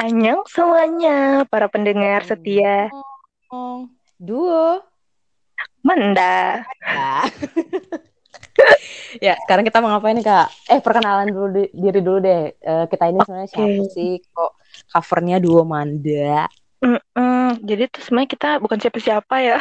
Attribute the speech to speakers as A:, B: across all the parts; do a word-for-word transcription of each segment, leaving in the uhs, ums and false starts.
A: Annyeong semuanya, para pendengar setia
B: Annyeong. Duo.
A: Menda.
B: Ya. Ya, sekarang kita mau ngapain nih, Kak? Eh, perkenalan dulu di- diri dulu deh. Eh, kita ini sebenarnya siapa
A: Oke.
B: sih? Kok covernya Duo Manda?
A: Mm-mm. Jadi tuh sebenarnya kita bukan siapa-siapa ya.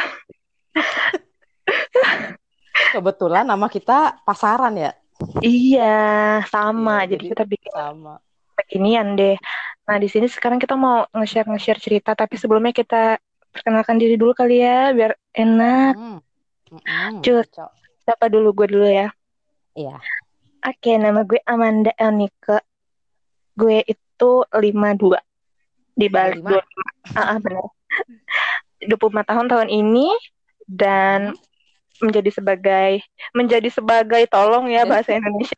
B: Kebetulan nama kita pasaran ya.
A: Iya, sama.
B: Iya,
A: Jadi
B: jadi
A: kita bikin
B: sama.
A: beginian deh. Nah, di sini sekarang kita mau nge-share nge-share cerita, tapi sebelumnya kita perkenalkan diri dulu kali ya, biar enak.
B: Hmm. Mm-mm.
A: Cus,
B: Cocok.
A: siapa dulu gue dulu ya.
B: Iya.
A: Oke, nama gue Amanda Elnike. Gue itu lima puluh dua di balik
B: dua puluh lima.
A: dua puluh lima. Ah, ah, benar. dua puluh lima tahun tahun ini dan
B: Mm-mm.
A: menjadi sebagai menjadi sebagai tolong ya
B: Jadi
A: bahasa Indonesia.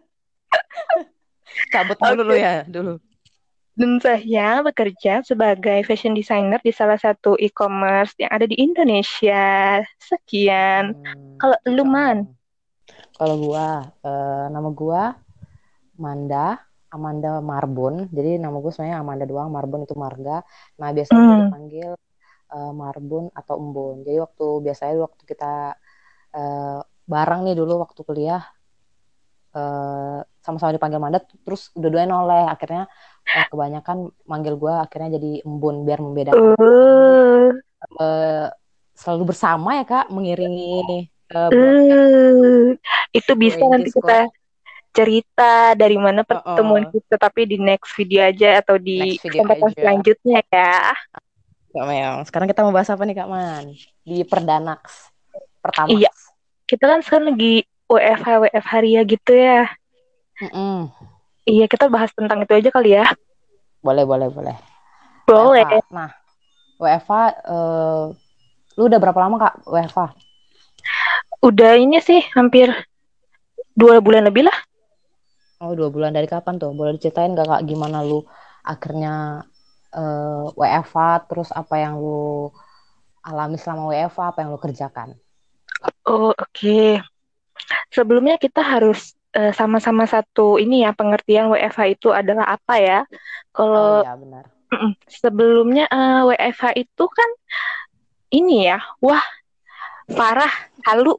B: cabut mulu lu
A: Oke.
B: ya dulu.
A: Dan saya bekerja sebagai fashion designer di salah satu e-commerce yang ada di Indonesia. Sekian.
B: Hmm,
A: Kalau lu
B: cocok
A: man,
B: nih. Kalau gua, eh, nama gua Manda, Amanda Marbun. Jadi nama gue sebenarnya Amanda doang, Marbun itu marga. Nah, biasanya gue
A: hmm,
B: dipanggil eh, Marbun atau Embun. Jadi waktu biasanya waktu kita eh, bareng nih dulu waktu kuliah eh, sama-sama dipanggil Manda, terus dua-duanya noleh. Akhirnya eh, kebanyakan manggil gue akhirnya jadi Embun biar membedakan kita ini
A: uh,
B: eh, selalu bersama ya Kak, mengiringi eh, broadcast
A: uh, itu bisa
B: W N J
A: nanti kita
B: Squad.
A: cerita dari mana pertemuan
B: Uh-uh.
A: kita, tapi di next video aja atau di
B: Next video
A: kesempatan
B: aja.
A: selanjutnya ya.
B: Kak Meong. Sekarang kita mau bahas apa nih Kak Man? Di Perdanax
A: Iya,
B: Pertamax.
A: kita kan sekarang lagi W F H W F H Ria gitu ya.
B: Mm-mm.
A: Iya, kita bahas tentang itu aja kali ya.
B: Boleh, boleh, boleh.
A: Boleh.
B: W F H. Nah, W F H, eh, lu udah berapa lama Kak W F H?
A: Udah ini sih hampir dua bulan lebih lah.
B: Oh, dua bulan dari kapan tuh? Boleh diceritain gak Kak gimana lu akhirnya eh, W F H, terus apa yang lu alami selama W F H, apa yang lu kerjakan?
A: Oh, oke. Okay. Sebelumnya kita harus eh, sama-sama satu ini ya, pengertian W F H itu adalah apa ya.
B: Oh
A: Kalau
B: iya, benar.
A: mm, sebelumnya eh, W F H itu kan ini ya, wah parah, halu.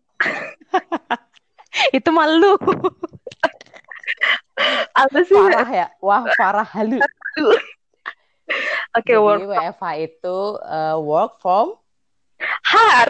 B: Itu malu.
A: Apa sih
B: Farah
A: W F H?
B: ya? Wah, Farah halu.
A: Oke,
B: Jadi
A: work from
B: W F H itu eh, work from
A: hard.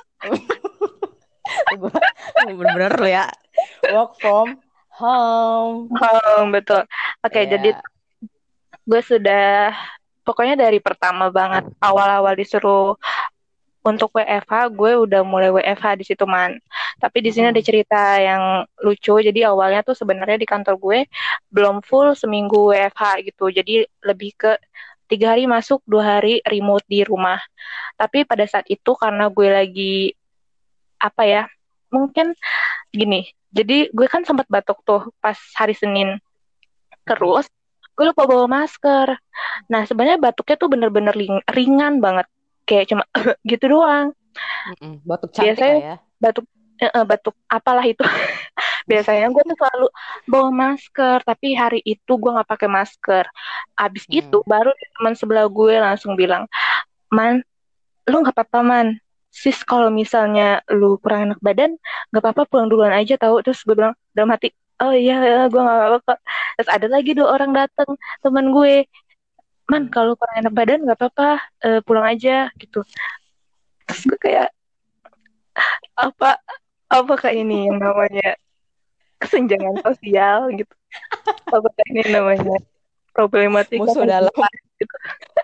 B: gue bener-bener lo ya, work from home.
A: Oh, betul. Oke, jadi
B: Ya.
A: gue sudah pokoknya dari pertama banget awal-awal disuruh untuk W F H gue udah mulai W F H di situ man. Tapi di sini ada
B: Mm-mm.
A: cerita yang lucu. Jadi awalnya tuh sebenarnya di kantor gue belum full seminggu W F H gitu. Jadi lebih ke tiga hari masuk, dua hari remote di rumah. Tapi pada saat itu karena gue lagi apa ya? Mungkin gini. Jadi gue kan sempat batuk tuh pas hari Senin.
B: Mm-mm.
A: Terus gue lupa bawa masker. Nah sebenarnya batuknya tuh bener-bener ringan banget. Kayak cuma gitu doang.
B: Mm-mm. Batuk cantik
A: Biasanya
B: lah ya.
A: batuk eh, eh, batuk apalah itu. Biasanya gue tuh selalu bawa masker, tapi hari itu gue nggak pakai masker. Abis itu
B: Mm.
A: baru teman sebelah gue langsung bilang, man, lu nggak apa-apa man. Sis kalau misalnya lu kurang enak badan, nggak apa-apa pulang duluan aja tahu. Terus gue bilang dalam hati, oh iya, iya gue nggak apa-apa kok. Terus ada lagi dua orang datang teman gue, man
B: Mm.
A: kalau kurang enak badan nggak apa-apa, eh, pulang aja gitu. Terus gue kayak apa apakah ini yang namanya kesenjangan sosial gitu, apakah ini namanya problematika
B: Musuh dalam.
A: kehidupan gitu.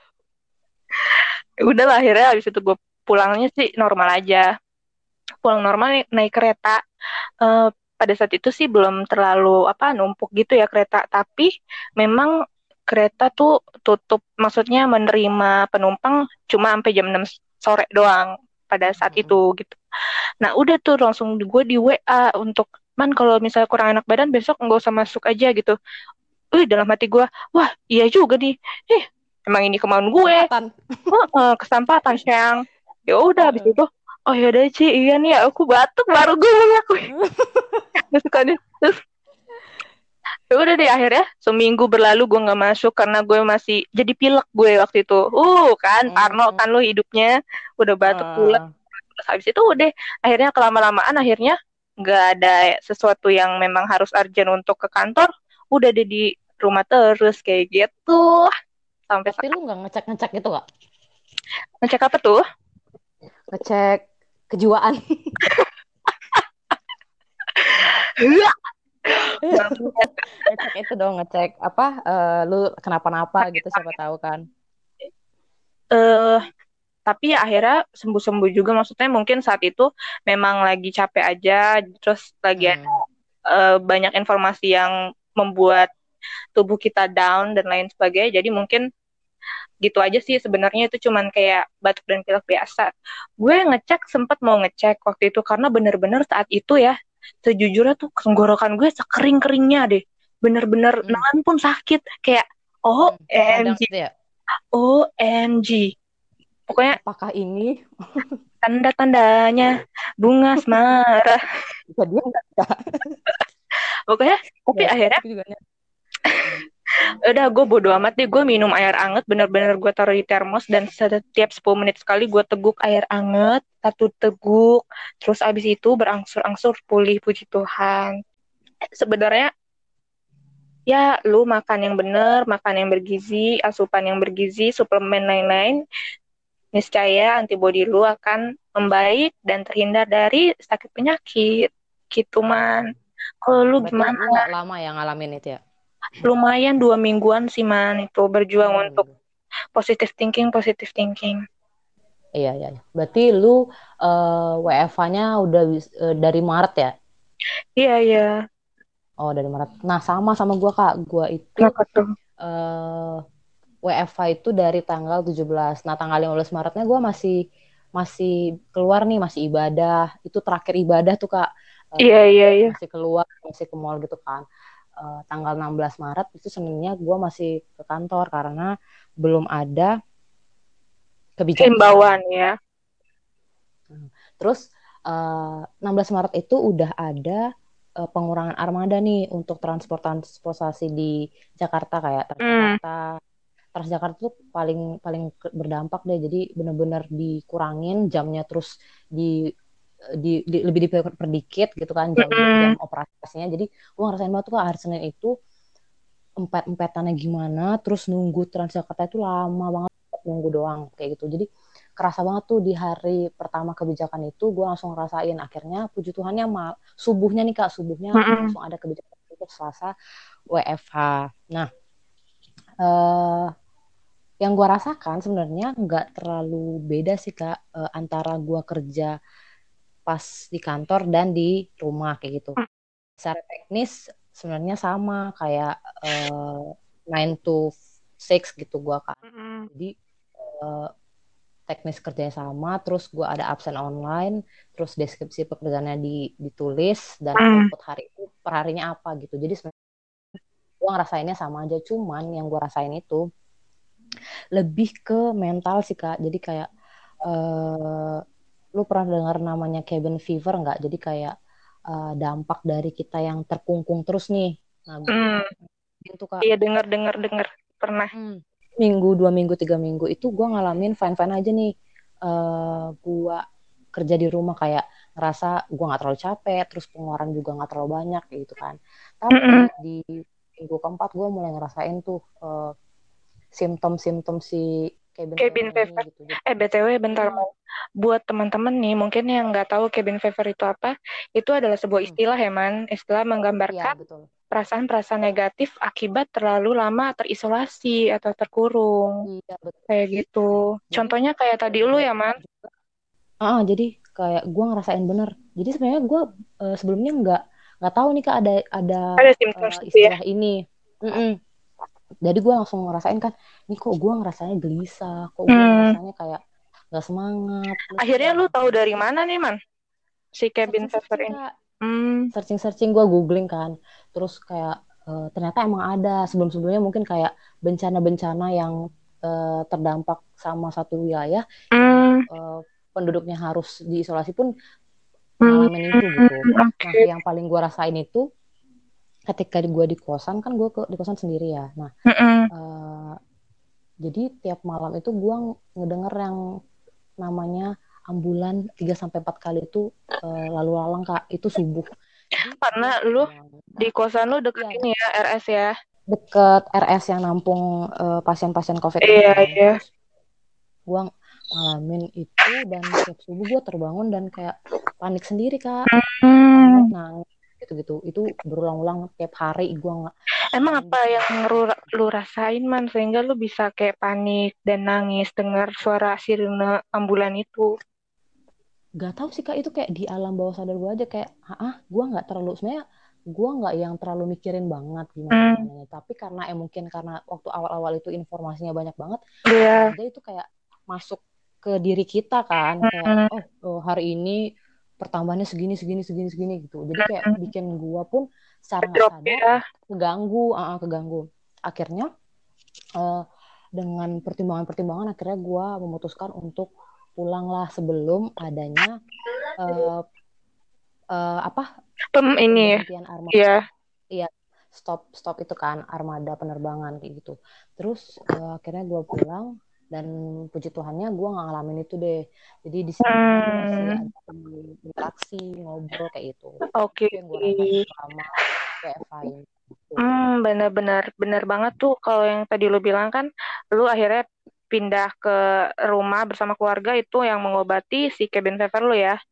A: Ya udahlah akhirnya habis itu gue pulangnya sih normal aja, pulang normal naik, naik kereta. Eh, pada saat itu sih belum terlalu apa numpuk gitu ya kereta, tapi memang kereta tuh tutup, maksudnya menerima penumpang cuma sampai jam enam sore doang pada saat itu
B: Mm-mm.
A: gitu. Nah udah tuh langsung gue di W A untuk, man kalau misalnya kurang enak badan besok nggak usah masuk aja gitu. Wih dalam hati gue, wah iya juga nih, eh emang ini kemauan gue.
B: Kesempatan.
A: Oh, eh, kesempatan sayang. Ya udah habis
B: Heeh.
A: itu, oh ya udah Ci, iya nih aku batuk baru gue mengakui. Terus kan terus Ya udah deh akhirnya seminggu berlalu gue nggak masuk karena gue masih jadi pilek gue waktu itu. Uh kan Parno
B: Hmm,
A: kan lu hidupnya udah batuk pilek.
B: eh,
A: Terus habis itu udah akhirnya kelama-lamaan akhirnya nggak ada sesuatu yang memang harus urgent untuk ke kantor. Udah deh di rumah terus kayak gitu sampai
B: tapi lu
A: sekarang.
B: nggak ngecek-ngecek gitu gak?
A: Ngecek apa tuh?
B: Ngecek kejiwaan. Ngecek itu dong, ngecek apa, eh, lu kenapa-napa gitu, siapa tahu kan.
A: Eh tapi ya akhirnya sembuh-sembuh juga maksudnya mungkin saat itu memang lagi capek aja terus lagi ada
B: Hmm.
A: eh, banyak informasi yang membuat tubuh kita down dan lain sebagainya jadi mungkin gitu aja sih sebenarnya itu cuman kayak batuk dan pilek biasa gue ngecek sempet mau ngecek waktu itu karena bener-bener saat itu ya sejujurnya tuh tenggorokan gue sekering-keringnya deh bener-bener
B: Hmm.
A: nahan pun sakit kayak
B: Hmm. Radang
A: O M G
B: gitu ya.
A: O M G pokoknya
B: Apakah ini
A: tanda-tandanya bunga asmara
B: kejadian enggak?
A: pokoknya tapi
B: Gak
A: akhirnya
B: batuk juga nih. Hmm.
A: udah gue bodo amat deh gue minum air anget bener-bener gue taruh di termos dan setiap sepuluh menit sekali gue teguk air anget satu teguk terus abis itu berangsur-angsur pulih puji Tuhan sebenarnya ya lu makan yang bener makan yang bergizi asupan yang bergizi suplemen lain-lain niscaya antibodi lu akan membaik dan terhindar dari sakit penyakit gitu man kalau lu
B: Berarti
A: gimana
B: lu nggak lama ya ngalamin itu ya?
A: lumayan dua mingguan sih man itu berjuang
B: Oh, dua
A: untuk
B: minggu.
A: positive thinking positive thinking.
B: Iya, iya, iya. Berarti lu eh, W F H-nya udah bis- eh, dari Maret ya?
A: Iya iya
B: Oh, dari Maret. Nah, sama sama gua Kak. Gua itu
A: kenapa tuh.
B: eh, W F H itu dari tanggal tujuh belas. Nah, tanggal lima belas Maretnya gua masih masih keluar nih, masih ibadah. Itu terakhir ibadah tuh Kak.
A: Iya
B: Eh,
A: iya iya.
B: masih keluar, masih ke mall gitu kan. Eh, tanggal enam belas Maret itu Seninnya gua masih ke kantor karena belum ada
A: Himbauan
B: kebijakan.
A: ya.
B: Hmm. Terus eh, enam belas Maret itu udah ada eh, pengurangan armada nih untuk transportasi di Jakarta kayak
A: Hmm.
B: Transjakarta. Transjakarta tuh paling paling ke- berdampak deh. Jadi bener-bener dikurangin jamnya terus di di, di- lebih diperdikit gitu kan jam jam
A: Mm-mm.
B: operasinya. Jadi gue ngerasain banget tuh Kak, hari Senin itu empet-empetannya gimana, terus nunggu Transjakarta itu lama banget nunggu doang kayak gitu. Jadi kerasa banget tuh di hari pertama kebijakan itu gue langsung ngerasain akhirnya puji Tuhannya mal subuhnya nih Kak, subuhnya
A: Mm-mm.
B: langsung ada kebijakan untuk Selasa W F H. Nah, eh, yang gue rasakan sebenarnya nggak terlalu beda sih Kak, eh, antara gue kerja pas di kantor dan di rumah kayak gitu. Secara teknis sebenarnya sama kayak eh, nine to six gitu gua kan.
A: Mm-mm.
B: Jadi eh, teknis kerjanya sama, terus gua ada absen online, terus deskripsi pekerjaannya di, ditulis dan
A: Mm.
B: output hari itu per harinya apa gitu. Jadi sebenarnya gua ngerasainnya sama aja, cuman yang gua rasain itu lebih ke mental sih Kak. Jadi kayak eh lu pernah dengar namanya cabin fever nggak? Jadi kayak eh, dampak dari kita yang terkungkung terus nih. Nah,
A: Mm.
B: itu Kak.
A: Iya dengar dengar dengar pernah.
B: Hmm. Minggu, dua minggu, tiga minggu itu gue ngalamin fine-fine aja nih. Eh gue kerja di rumah kayak ngerasa gue nggak terlalu capek, terus pengeluaran juga nggak terlalu banyak gitu kan. Tapi
A: Mm-mm.
B: di minggu keempat gue mulai ngerasain tuh eh, simptom-simptom si cabin
A: Cabin
B: fever ini
A: fever.
B: gitu. Jadi,
A: Eh, B T W bentar
B: hmm,
A: mau. Buat teman-teman nih, mungkin yang nggak tahu cabin fever itu apa, itu adalah sebuah
B: hmm,
A: istilah ya, Man. Istilah
B: iya
A: menggambarkan
B: betul.
A: perasaan-perasaan negatif akibat terlalu lama terisolasi atau terkurung.
B: Iya betul.
A: Kayak gitu.
B: Jadi
A: Contohnya kayak tadi lu
B: gue
A: ya, Man.
B: ah jadi kayak gue ngerasain bener. Jadi sebenarnya gue eh, sebelumnya nggak nggak tahu nih Kak ada ada
A: Ada symptoms
B: eh,
A: gitu ya.
B: istilah ini. Mm-mm. Jadi gue langsung ngerasain kan, nih kok gue ngerasanya gelisah, kok gue
A: Hmm.
B: ngerasanya kayak nggak semangat. Terus
A: Akhirnya lu tahu dari
B: eh,
A: mana nih, Man? Si cabin fever
B: searching-searching
A: ini.
B: Kak,
A: Hmm.
B: searching-searching gue googling kan. Terus kayak eh, ternyata emang ada sebelum-sebelumnya mungkin kayak bencana-bencana yang eh, terdampak sama satu wilayah yang
A: Hmm.
B: eh, penduduknya harus diisolasi pun
A: Hmm.
B: ngalamin itu gitu. Nah,
A: Oke.
B: yang paling gue rasain itu ketika gue di kosan kan gue di kosan sendiri ya. Nah,
A: Mm-mm.
B: uh, jadi tiap malam itu gue ngedenger yang namanya ambulan tiga sampai empat kali itu uh, lalu lalang Kak, itu subuh. Jadi
A: Karena
B: gue
A: lu
B: kebayang
A: di
B: Kak,
A: kosan lu deket
B: iya
A: ini ya, R S ya.
B: deket R S yang nampung uh, pasien-pasien COVID ini
A: Iya,
B: kan.
A: iya.
B: Terus gue ngalamin itu dan tiap subuh gue terbangun dan kayak panik sendiri Kak, panik
A: Hmm.
B: nangis gitu-gitu. Itu berulang-ulang tiap hari gue
A: Emang
B: ngalamin
A: apa
B: gitu
A: yang
B: dan
A: lu,
B: kayak
A: lu rasain man sehingga lu bisa kayak panik dan nangis dengar suara sirene ambulan itu?
B: gak tahu sih Kak, itu kayak di alam bawah sadar gue aja kayak ah gue nggak terlalu sebenarnya gue nggak yang terlalu mikirin banget gimana
A: Hmm,
B: gimana tapi karena eh mungkin karena waktu awal-awal itu informasinya banyak banget bisa
A: iya.
B: aja itu kayak masuk ke diri kita kan kayak
A: Hmm,
B: oh, oh hari ini pertambahannya segini segini segini segini gitu jadi kayak
A: hmm.
B: bikin gue pun secara nggak
A: Drop
B: sadar
A: ya.
B: keganggu ah, ah, keganggu akhirnya eh, dengan pertimbangan-pertimbangan akhirnya gue memutuskan untuk pulanglah sebelum adanya eh, eh, apa
A: Pem ini
B: pemberhentian armada
A: ya.
B: iya stop stop itu kan armada penerbangan kayak gitu terus eh, akhirnya gue pulang dan puji Tuhannya gue nggak ngalamin itu deh jadi di sitanya gue masih
A: Hmm,
B: ada interaksi ngobrol kayak gitu
A: oke.
B: itu yang gue rasain selama W F H ini gitu.
A: Hmm, benar-benar benar banget tuh kalau yang tadi lu bilang kan, lu akhirnya pindah ke rumah bersama keluarga itu yang mengobati si cabin fever lu ya.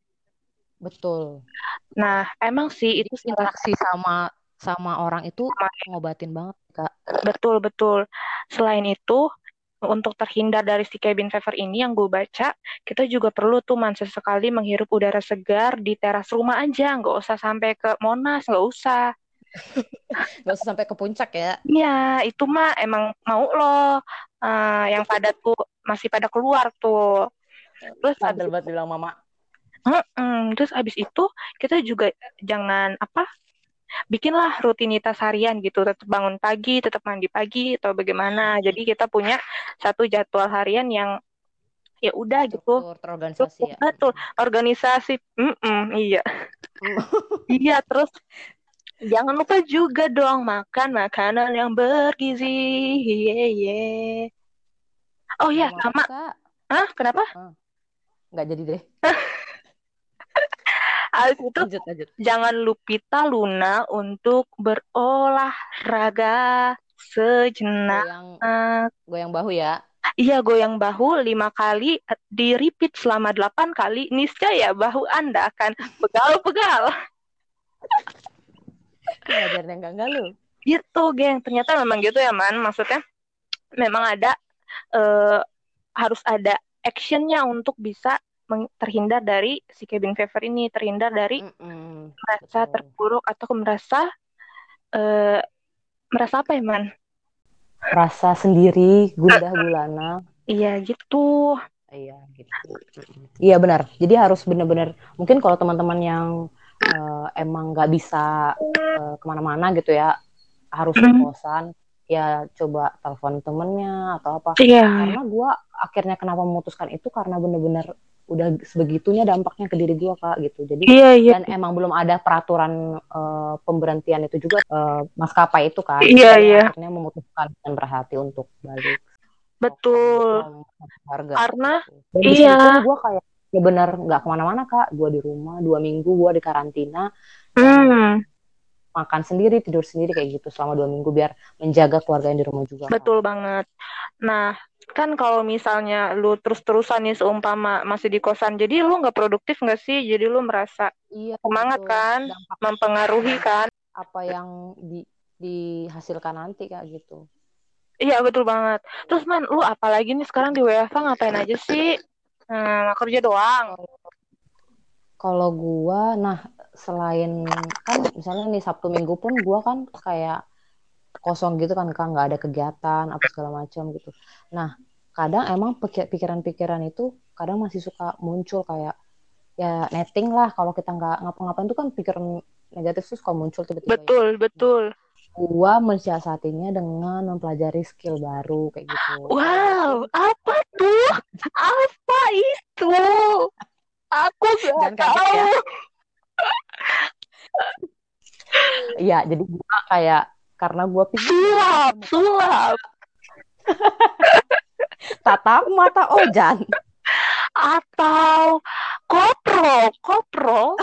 B: Betul
A: Nah, emang sih
B: jadi
A: itu salah
B: interaksi sama sama orang itu
A: satu.
B: ngobatin banget Kak.
A: Betul, betul. Selain itu, untuk terhindar dari si cabin fever ini yang gue baca, kita juga perlu tuh man sesekali menghirup udara segar di teras rumah aja, nggak usah sampai ke Monas, nggak usah.
B: Gak usah sampai ke puncak ya.
A: Iya, itu mah emang mau loh, eh, yang pada tuh masih pada keluar tuh. Terus abis
B: Bandel
A: itu,
B: banget bilang mama.
A: mm-mm. Terus abis itu kita juga jangan apa, bikinlah rutinitas harian gitu, tetap bangun pagi, tetap mandi pagi atau bagaimana. Jadi kita punya satu jadwal harian yang ya udah gitu.
B: Terstruktur, terorganisasi
A: Cukup
B: ya.
A: betul organisasi. Mm-mm, iya. Iya, terus jangan lupa juga dong makan makanan yang bergizi. Iya, iya. Oh iya,
B: Minum apa
A: sama.
B: tuh Kak?
A: Hah, kenapa?
B: Ah, nggak jadi deh.
A: Habis itu
B: Lanjut, lanjut.
A: jangan lupita Luna untuk berolahraga sejenak.
B: Goyang, goyang bahu ya.
A: Iya, goyang bahu lima kali, di repeat selama delapan kali, niscaya bahu Anda akan pegal-pegal.
B: Ngajarin yang enggak lu.
A: Gitu, geng. Ternyata memang gitu ya, Man. Maksudnya memang ada, eh, harus ada actionnya untuk bisa terhindar dari si cabin fever ini, terhindar dari
B: Mm-mm,
A: merasa
B: betul.
A: terpuruk atau merasa, eh, merasa apa ya, Man?
B: Merasa sendiri, gundah gulana.
A: Iya, gitu.
B: Iya, gitu. Mm-mm. Iya benar. Jadi harus benar-benar. Mungkin kalau teman-teman yang eh, emang nggak bisa eh, kemana-mana gitu ya, harus di
A: Mm,
B: kosan. Ya coba telepon temennya atau apa.
A: iya,
B: Karena gue akhirnya kenapa memutuskan itu karena benar-benar udah sebegitunya dampaknya ke diri gue Kak gitu. Jadi
A: iya, iya,
B: dan emang belum ada peraturan eh, pemberhentian itu juga eh, maskapai itu kan. Jadi
A: iya,
B: gue
A: iya,
B: akhirnya memutuskan dan berhati untuk balik kosan gitu
A: betul.
B: sama keluarga
A: Karena,
B: gitu. Dan di
A: iya,
B: sini pun gue kayak ya benar nggak kemana-mana Kak. Gue di rumah dua minggu gue di karantina dan
A: hmm,
B: makan sendiri tidur sendiri kayak gitu selama dua minggu biar menjaga keluarga yang di rumah juga Kak.
A: betul banget. Nah, kan kalau misalnya lu terus-terusan nih seumpama masih di kosan, jadi lu nggak produktif nggak sih? Jadi lu merasa
B: Iya
A: semangat
B: betul
A: kan,
B: dampak
A: mempengaruhi
B: dampak
A: kan?
B: apa yang di, dihasilkan nanti Kak gitu.
A: Iya betul banget. Terus man, lu apalagi nih sekarang di W F H ngapain aja sih? Hmm, kerja doang.
B: Kalau gua, nah selain kan misalnya nih Sabtu Minggu pun gua kan kayak kosong gitu kan kan nggak ada kegiatan apa segala macam gitu. Nah kadang emang pikir- pikiran-pikiran itu kadang masih suka muncul kayak ya netting lah kalau kita nggak ngapa-ngapain tuh kan pikiran negatif tuh suka muncul tiba-tiba ya.
A: Betul,
B: Nah
A: betul.
B: gua mensiasatinya dengan mempelajari skill baru kayak gitu. Walaupun
A: Wow, apa tuh? Apa itu? Aku gak
B: jangan kaget
A: tahu.
B: ya. Iya, jadi gua, kayak karena gue pingin
A: Sulap, sulap.
B: tatap mata Ojan.
A: Atau kopro, kopro.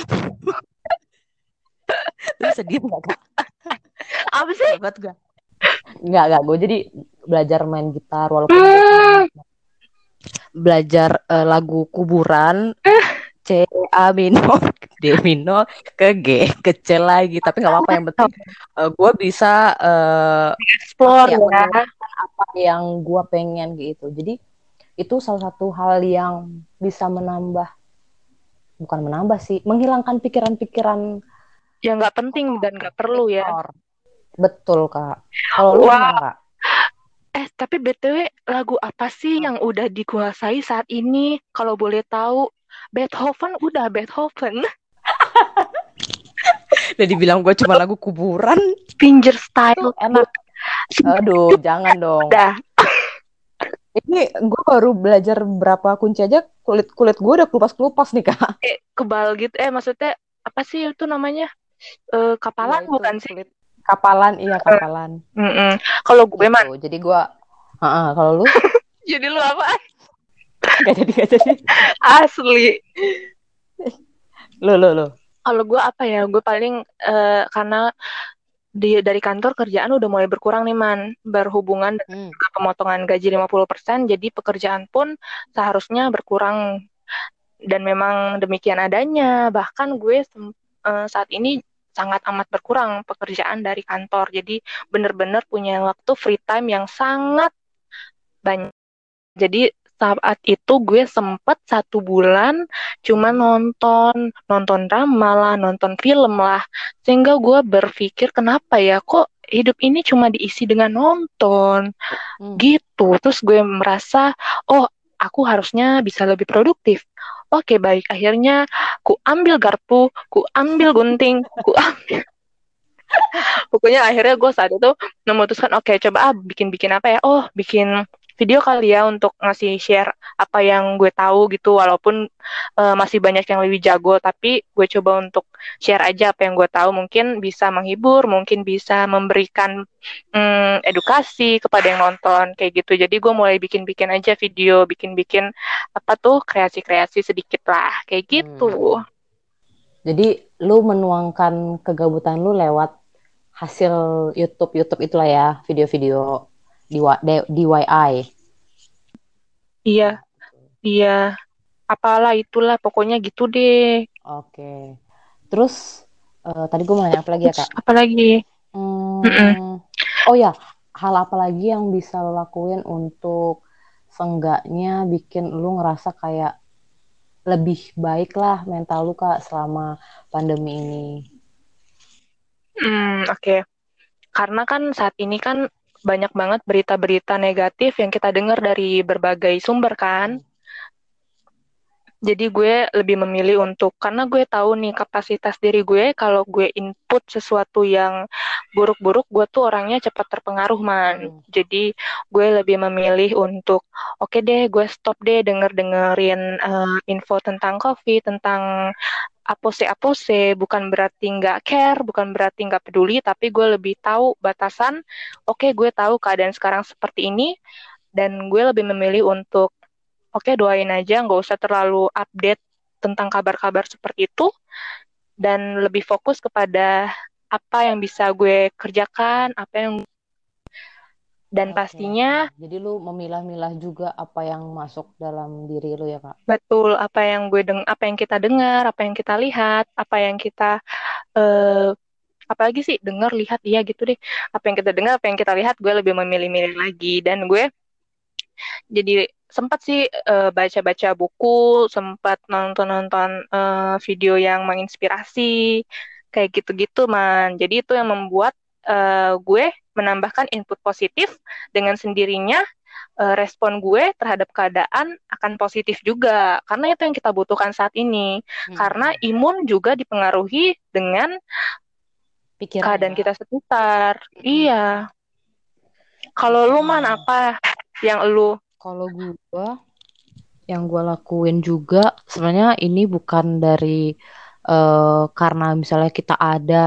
B: Lu sedih nggak kak?
A: Apa sih?
B: Hebat gue. Nggak nggak gue jadi belajar main gitar walaupun gue cuma
A: Hmm,
B: belajar uh, lagu kuburan C A minor D minor ke G ke C lagi tapi nggak apa-apa yang penting uh, gue bisa uh, apa
A: explore
B: ya
A: ya.
B: menuangkan apa yang gue pengen gitu jadi itu salah satu hal yang bisa menambah bukan menambah sih menghilangkan pikiran-pikiran
A: Yang nggak penting dan nggak perlu ya.
B: kotor betul kak kalau lu
A: Wah,
B: gimana kak.
A: eh tapi B T W lagu apa sih yang udah dikuasai saat ini? Kalau boleh tahu, Beethoven udah Beethoven.
B: Udah dibilang gue cuma lagu kuburan
A: Finger
B: tuh
A: style
B: enak aduh jangan dong
A: udah.
B: ini gue baru belajar berapa kunci aja kulit kulit gue udah kelupas kelupas nih kak.
A: Eh, kebal gitu. Eh, maksudnya apa sih itu namanya? Eh,
B: Iya
A: kapalan
B: itu
A: bukan sih?
B: kulit kapalan iya
A: Eh,
B: kapalan
A: mm-mm. Kalau gue
B: gitu
A: mah,
B: jadi gue uh-uh, kalau lu
A: jadi lu apa?
B: gak jadi gak jadi
A: Asli.
B: lu lu lu
A: Kalau gue apa ya? Gue paling eh, karena di dari kantor kerjaan udah mulai berkurang nih man, berhubungan dengan
B: hmm.
A: pemotongan gaji lima puluh persen, jadi pekerjaan pun seharusnya berkurang dan memang demikian adanya. Bahkan gue uh, saat ini sangat amat berkurang pekerjaan dari kantor. Jadi bener-bener punya waktu free time yang sangat banyak. Jadi saat itu gue sempet satu bulan cuma nonton, nonton drama lah, nonton film lah. Sehingga gue berpikir kenapa ya kok hidup ini cuma diisi dengan nonton
B: Hmm.
A: gitu. Terus gue merasa, oh aku harusnya bisa lebih produktif. Oke baik, akhirnya ku ambil garpu, ku ambil gunting, ku ambil. Pokoknya akhirnya gue saat itu memutuskan, oke okay, coba ah, bikin-bikin apa ya? Oh bikin video kali ya untuk ngasih share apa yang gue tahu gitu, walaupun uh, masih banyak yang lebih jago, tapi gue coba untuk share aja apa yang gue tahu, mungkin bisa menghibur, mungkin bisa memberikan um, edukasi kepada yang nonton kayak gitu. Jadi gue mulai bikin-bikin aja video, bikin-bikin apa tuh kreasi-kreasi sedikit lah kayak gitu.
B: Hmm. Jadi lu menuangkan kegabutan lu lewat hasil YouTube YouTube itulah ya video-video di D I Y.
A: Iya, iya, apalah itulah pokoknya gitu deh.
B: Oke. Terus uh, tadi gue mau nanya apa lagi ya
A: Terus
B: kak?
A: apa lagi? Mm-mm.
B: Hmm, oh ya, hal apa lagi yang bisa lo lakuin untuk seenggaknya bikin lu ngerasa kayak lebih baik lah mental lu kak selama pandemi ini.
A: Hmm, oke. Okay. Karena kan saat ini kan banyak banget berita-berita negatif yang kita dengar dari berbagai sumber kan.
B: Hmm.
A: Jadi gue lebih memilih untuk, karena gue tahu nih kapasitas diri gue, kalau gue input sesuatu yang buruk-buruk, gue tuh orangnya cepat terpengaruh, man.
B: Hmm.
A: Jadi gue lebih memilih untuk, oke okay deh, gue stop deh denger-dengerin uh, info tentang COVID, tentang apose-apose, bukan berarti nggak care, bukan berarti nggak peduli, tapi gue lebih tahu batasan, oke okay, gue tahu keadaan sekarang seperti ini, dan gue lebih memilih untuk oke doain aja nggak usah terlalu update tentang kabar-kabar seperti itu dan lebih fokus kepada apa yang bisa gue kerjakan apa yang dan
B: Oke, oke.
A: pastinya
B: Jadi lu memilah-milah juga apa yang masuk dalam diri lu ya kak?
A: betul apa yang gue deng apa yang kita dengar apa yang kita lihat apa yang kita eh, apalagi sih dengar lihat iya gitu deh apa yang kita dengar apa yang kita lihat gue lebih memilih-milih lagi dan gue jadi sempat sih uh, baca-baca buku, sempat nonton-nonton uh, video yang menginspirasi, kayak gitu-gitu man. Jadi itu yang membuat uh, gue menambahkan input positif dengan sendirinya uh, respon gue terhadap keadaan akan positif juga. Karena itu yang kita butuhkan saat ini. Karena
B: Hmm.
A: imun juga dipengaruhi dengan
B: Pikiran
A: keadaan
B: ya.
A: kita sekitar.
B: Hmm.
A: Iya. Kalau lu man
B: Hmm.
A: apa yang lu
B: Kalau gua yang gue lakuin juga sebenarnya ini bukan dari eh, karena misalnya kita ada terus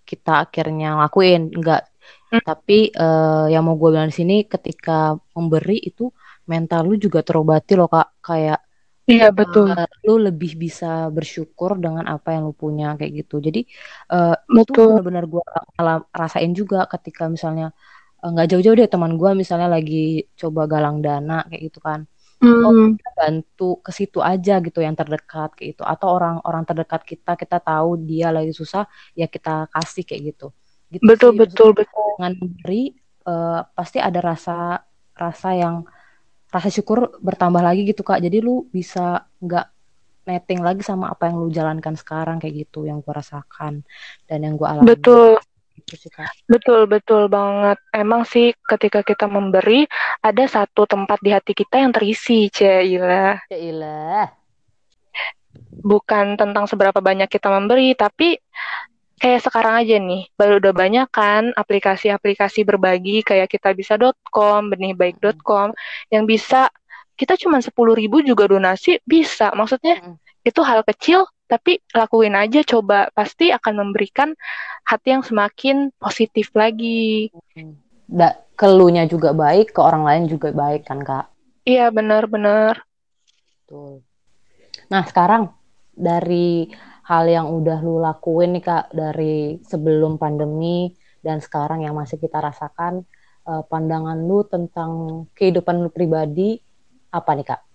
B: kita akhirnya lakuin, enggak.
A: Mm,
B: Tapi eh, yang mau gue bilang di sini ketika memberi itu mental lu juga terobati loh Kak, kayak
A: iya betul,
B: eh, lu lebih bisa bersyukur dengan apa yang lu punya kayak gitu. Jadi eh, itu
A: betul.
B: benar-benar gue rasain juga ketika misalnya eh, nggak jauh-jauh deh teman gue misalnya lagi coba galang dana kayak gitu kan. Oh,
A: Hmm,
B: kita bantu ke situ aja gitu yang terdekat kayak gitu. Atau orang-orang terdekat kita kita tahu dia lagi susah ya kita kasih kayak gitu. Gitu
A: betul,
B: sih
A: betul,
B: maksudnya
A: betul.
B: dengan memberi eh, pasti ada rasa rasa yang rasa syukur bertambah lagi gitu Kak. Jadi lu bisa nggak netting lagi sama apa yang lu jalankan sekarang kayak gitu yang gue rasakan dan yang gue alami
A: Betul,
B: gitu sih Kak.
A: betul, betul banget. Emang sih ketika kita memberi, ada satu tempat di hati kita yang terisi, Cila.
B: Ya ilah.
A: Bukan tentang seberapa banyak kita memberi, tapi kayak sekarang aja nih, baru udah banyak kan aplikasi-aplikasi berbagi kayak kitabisa dot com, benihbaik dot
B: Mm-mm.
A: com, yang bisa kita cuma sepuluh ribu juga donasi bisa. Maksudnya
B: Mm-mm.
A: itu hal kecil, tapi lakuin aja coba. Pasti akan memberikan hati yang semakin positif lagi.
B: Mm. Da, kelunya juga baik, ke orang lain juga baik kan Kak.
A: Iya, benar-benar.
B: Betul. Nah, sekarang dari hal yang udah lu lakuin nih Kak, dari sebelum pandemi dan sekarang yang masih kita rasakan, eh, pandangan lu tentang kehidupan lu pribadi apa nih Kak?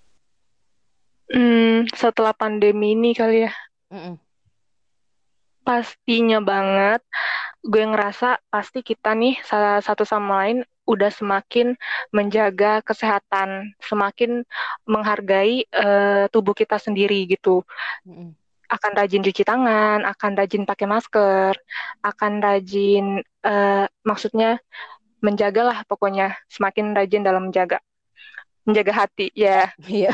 A: Hmm, setelah pandemi ini kali ya,
B: Mm-mm.
A: pastinya banget gue ngerasa pasti kita nih salah satu sama lain udah semakin menjaga kesehatan, semakin menghargai eh, tubuh kita sendiri gitu.
B: Mm-mm.
A: Akan rajin cuci tangan, akan rajin pakai masker, akan rajin, eh, maksudnya menjagalah pokoknya, semakin rajin dalam menjaga, menjaga hati ya.
B: Iya.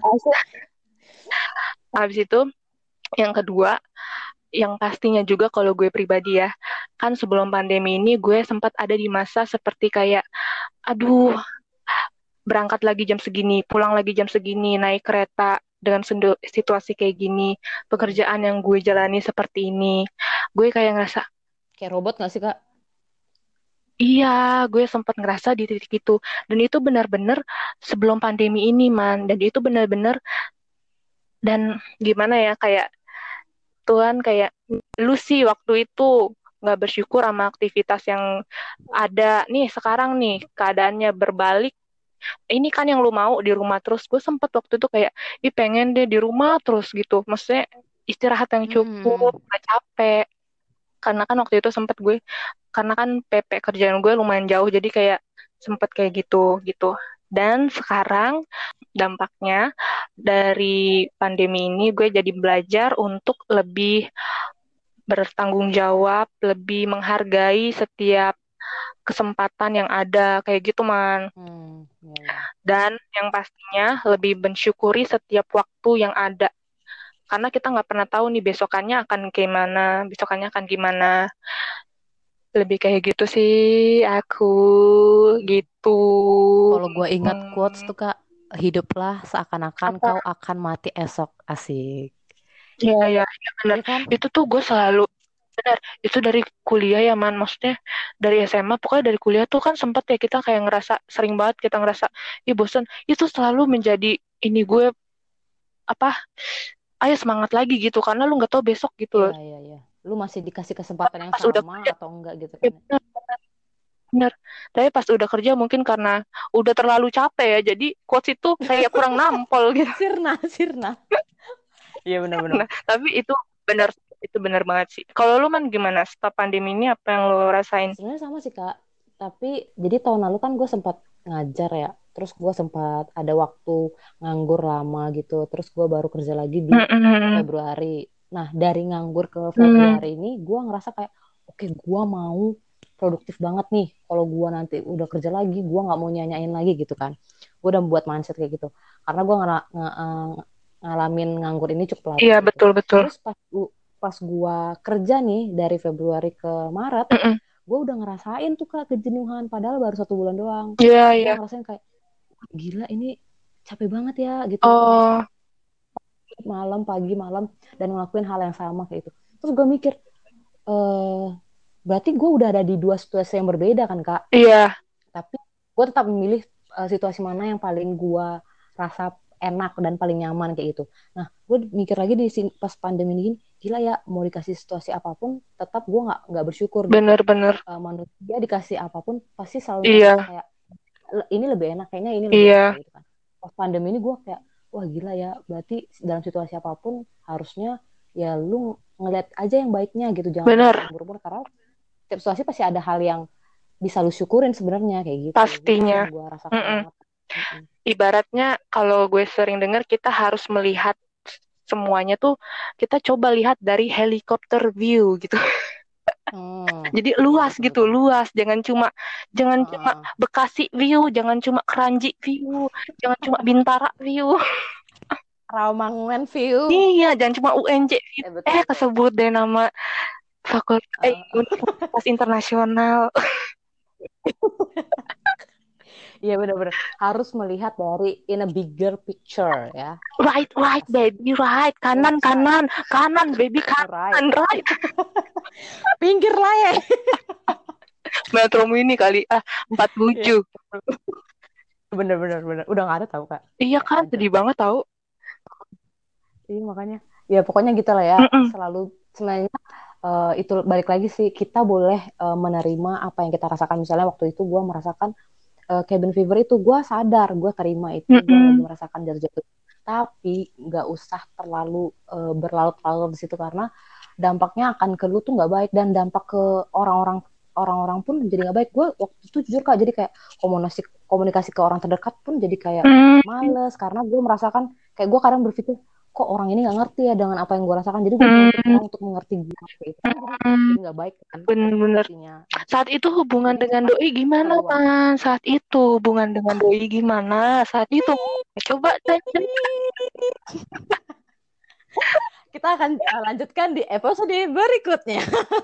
A: Habis itu yang kedua, yang pastinya juga kalau gue pribadi ya, kan sebelum pandemi ini gue sempat ada di masa seperti kayak, aduh, berangkat lagi jam segini, pulang lagi jam segini, naik kereta dengan situasi kayak gini,
B: Mm-mm.
A: pekerjaan yang gue jalani seperti ini, gue kayak ngerasa,
B: Kayak robot gak sih Kak?
A: iya, gue sempat ngerasa di titik itu, dan itu benar-benar sebelum pandemi ini, man, dan itu benar-benar, dan gimana ya, kayak Tuhan kayak, lu sih waktu itu nggak bersyukur sama aktivitas yang ada nih sekarang nih keadaannya berbalik, ini kan yang lu mau di rumah terus. Gue sempet waktu itu kayak, ih pengen deh di rumah terus gitu. Maksudnya istirahat yang cukup,
B: Hmm.
A: gak capek. Karena kan waktu itu sempet gue, karena kan P P kerjaan gue lumayan jauh, jadi kayak sempet kayak gitu gitu. Dan sekarang dampaknya dari pandemi ini gue jadi belajar untuk lebih bertanggung jawab, lebih menghargai setiap kesempatan yang ada kayak gitu man.
B: Hmm, ya, ya.
A: Dan yang pastinya lebih mensyukuri setiap waktu yang ada. Karena kita nggak pernah tahu nih besokannya akan gimana, besokannya akan gimana. Lebih kayak gitu sih aku gitu.
B: Kalau gue ingat quotes
A: Hmm,
B: tuh Kak, hiduplah seakan-akan
A: apa?
B: kau akan mati esok. Asik.
A: Ya, ya, ya benar.
B: Iya kan?
A: Itu tuh gue selalu benar. Itu dari kuliah ya man. Maksudnya dari S M A, pokoknya dari kuliah tuh kan sempet ya kita kayak ngerasa sering banget kita ngerasa, ih bosen. Itu selalu menjadi ini gue apa? Ayo semangat lagi gitu karena lu nggak tahu besok gitu
B: Iya,
A: loh.
B: iya, iya. Lu masih dikasih kesempatan
A: Tapi
B: yang
A: pas udah
B: sama
A: kerja,
B: atau enggak gitu
A: ya
B: kan?
A: benar, benar. Tapi pas udah kerja mungkin karena udah terlalu capek ya, jadi quotes itu kayak kurang nampol gitu.
B: Sirna, sirna. Iya benar-benar.
A: Nah, tapi itu benar, itu benar banget sih. Kalau lu man gimana? Setelah pandemi ini apa yang lu rasain?
B: Sebenarnya sama sih Kak. Tapi jadi tahun lalu kan gue sempat ngajar ya. Terus gue sempat ada waktu nganggur lama gitu. Terus gue baru kerja lagi di
A: Mm-mm.
B: Februari. Nah dari nganggur ke
A: Hmm.
B: Februari ini gue ngerasa kayak oke gue mau produktif banget nih. Kalau gue nanti udah kerja lagi, gue nggak mau nyanyain lagi gitu kan. Gue udah membuat mindset kayak gitu. Karena gue ngala- ng- eh, ngalamin nganggur ini cukup lama
A: Iya
B: gitu.
A: betul betul.
B: Terus pas gu- pas gue kerja nih dari Februari ke Maret
A: Mm-mm.
B: gue udah ngerasain tuh kak kejenuhan padahal baru satu bulan doang.
A: Iya
B: Gue
A: iya.
B: ngerasain kayak gila ini capek banget ya gitu
A: Oh
B: malam pagi malam dan ngelakuin hal yang sama kayak itu terus gue mikir eh berarti gue udah ada di dua situasi yang berbeda kan Kak.
A: Iya,
B: Tapi gue tetap memilih uh, situasi mana yang paling gue rasa enak dan paling nyaman kayak gitu. Nah, gue mikir lagi di sini pas pandemi ini, gila ya, mau dikasih situasi apapun, tetap gue nggak nggak bersyukur gitu.
A: bener-bener.
B: Uh, manusia dikasih apapun pasti selalu nyari
A: Iya,
B: kayak ini lebih enak, kayaknya ini lebih enak
A: iya,
B: kayak gitu kan. Pas pandemi ini gue kayak, wah gila ya, berarti dalam situasi apapun harusnya ya lu ngeliat aja yang baiknya gitu, jangan ngeliat
A: bener.
B: yang buruk-buruk karena setiap situasi pasti ada hal yang bisa lu syukurin sebenarnya kayak gitu. Itu sih
A: Pastinya.
B: yang gue rasakan
A: Mm-mm.
B: banget. Mm-mm.
A: Ibaratnya kalau gue sering dengar kita harus melihat semuanya tuh kita coba lihat dari helikopter view gitu.
B: Hmm,
A: Jadi
B: betul
A: luas
B: betul
A: gitu,
B: betul.
A: luas. Jangan cuma jangan cuma
B: Heeh.
A: Bekasi view, jangan cuma Keranji view, jangan cuma Bintara view.
B: Rawamangun view.
A: Iya, jangan cuma U N J view.
B: Eh betul
A: Eh,
B: betul.
A: kesebut deh nama fakultas eh
B: Heeh.
A: universitas internasional.
B: Iya benar-benar harus melihat dari in a bigger picture ya.
A: Right, right,
B: Asik.
A: baby, right. Kanan,
B: That's right.
A: kanan, kanan, baby,
B: Right.
A: kanan, right.
B: Pinggir lah ya.
A: Metro Mini kali ah empat puluh
B: Iya.
A: tujuh.
B: Bener-bener bener. Udah nggak ada tahu Kak.
A: Iya kan,
B: Hancur.
A: sedih banget tahu.
B: Iya makanya. Ya pokoknya gitu lah ya.
A: Mm-mm.
B: Selalu sebenarnya eh, itu balik lagi sih kita boleh eh, menerima apa yang kita rasakan. Misalnya waktu itu gue merasakan uh, cabin fever itu gue sadar gue terima itu gue lagi
A: Mm-mm.
B: merasakan jatuh-jatuh tapi nggak usah terlalu uh, berlarut-larut di situ karena dampaknya akan ke lu tuh nggak baik dan dampak ke orang-orang orang-orang pun jadi nggak baik gue waktu itu jujur Kak jadi kayak komunikasi komunikasi ke orang terdekat pun jadi kayak
A: Mm.
B: males karena gue merasakan kayak gue kadang berpikir kok orang ini nggak ngerti ya dengan apa yang gue rasakan jadi gue menuntut
A: Mm.
B: orang untuk mengerti gue itu kan jadi
A: Mm.
B: jadi nggak baik kan
A: Bener-bener.
B: pastinya
A: Saat itu hubungan
B: jadi
A: dengan doi gimana
B: keterlaluan.
A: kan? Saat itu hubungan dengan doi gimana? Saat itu coba tanya.
B: Kita akan uh, lanjutkan di episode berikutnya.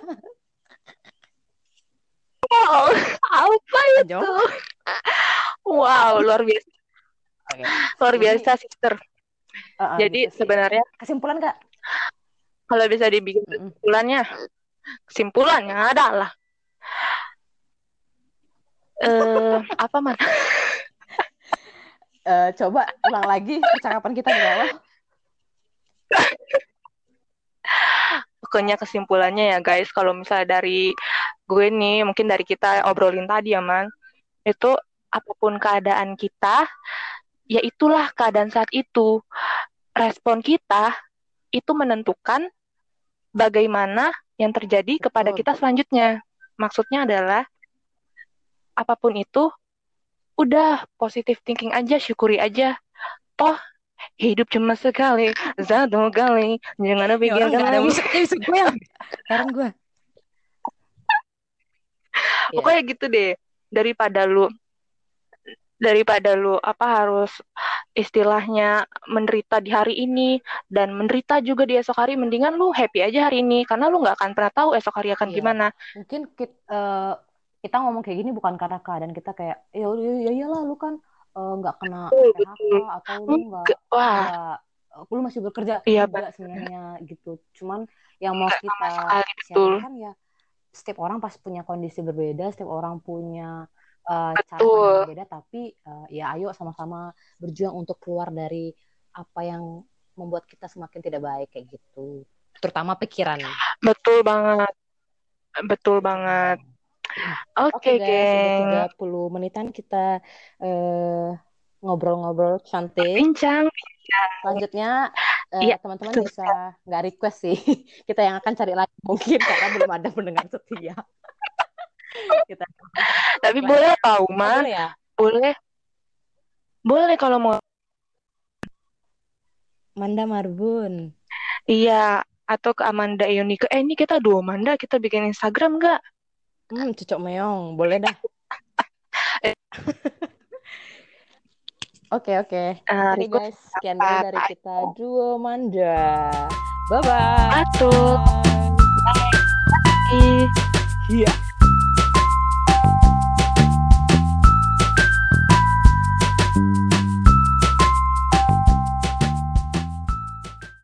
A: Wow, apa
B: Lanjut.
A: itu? Wow, luar biasa,
B: Oke.
A: luar
B: Jadi
A: biasa, sister.
B: uh, uh,
A: Jadi
B: gitu sih.
A: sebenarnya
B: Kesimpulan Kak.
A: kalau bisa dibikin
B: Mm-mm.
A: kesimpulannya, kesimpulannya adalah eh apa man?
B: Uh, coba ulang lagi percakapan kita dari awal.
A: Pokoknya kesimpulannya ya guys, kalau misalnya dari gue nih, mungkin dari kita obrolin tadi ya man, itu apapun keadaan kita, ya itulah keadaan saat itu. Respon kita itu menentukan bagaimana yang terjadi kepada
B: Betul.
A: kita selanjutnya. Maksudnya adalah apapun itu, udah positive thinking aja, syukuri aja. Toh hidup cuma sekali, satu kali, jangan
B: Ini orang
A: pikirkan
B: nggak ada
A: lagi.
B: musiknya bisa gue yang sekarang gue. Iya.
A: Pokoknya gitu deh. Daripada lu daripada lu apa harus istilahnya menderita di hari ini dan menderita juga di esok hari, mendingan lu happy aja hari ini karena lu nggak akan pernah tahu esok hari akan
B: Iya.
A: gimana.
B: Mungkin kita, uh, kita ngomong kayak gini bukan karena keadaan kita kayak ya ya iyalah lu kan uh, nggak kena
A: Betul,
B: P H K
A: betul.
B: atau lu nggak
A: Enggak, wah,
B: nggak lu masih bekerja
A: iya
B: enggak
A: benar.
B: sebenarnya gitu. Cuman yang mau
A: Enggak sama
B: kita
A: sekali, betul.
B: sharingkan ya setiap orang pasti punya kondisi berbeda, setiap orang punya uh, cara pandang
A: Betul.
B: berbeda, tapi uh, ya ayo sama-sama berjuang untuk keluar dari apa yang membuat kita semakin tidak baik kayak gitu. Terutama pikiran.
A: Betul banget. Betul banget.
B: Oke
A: Oke,
B: guys, udah tiga
A: geng.
B: puluh menitan kita eh, ngobrol-ngobrol cantik.
A: Bincang.
B: Selanjutnya eh,
A: Iya,
B: teman-teman
A: betul.
B: bisa nggak request sih. Kita yang akan cari lagi mungkin karena belum ada pendengar setia. Kita
A: Tapi
B: lagi.
A: boleh tahu,
B: Oh,
A: mah.
B: boleh ya?
A: Boleh. Boleh kalau mau.
B: Manda Marbun.
A: Iya, atau ke Amanda Ionika. Eh, ini kita dua Amanda, kita bikin Instagram nggak?
B: Hmm, cocok meong. Boleh dah.
A: Eh,
B: Oke, oke.
A: uh,
B: Oke
A: request
B: guys, sekian dulu
A: apa?
B: dari kita Duo Manda. Bye-bye.
A: Betul.
B: Iya.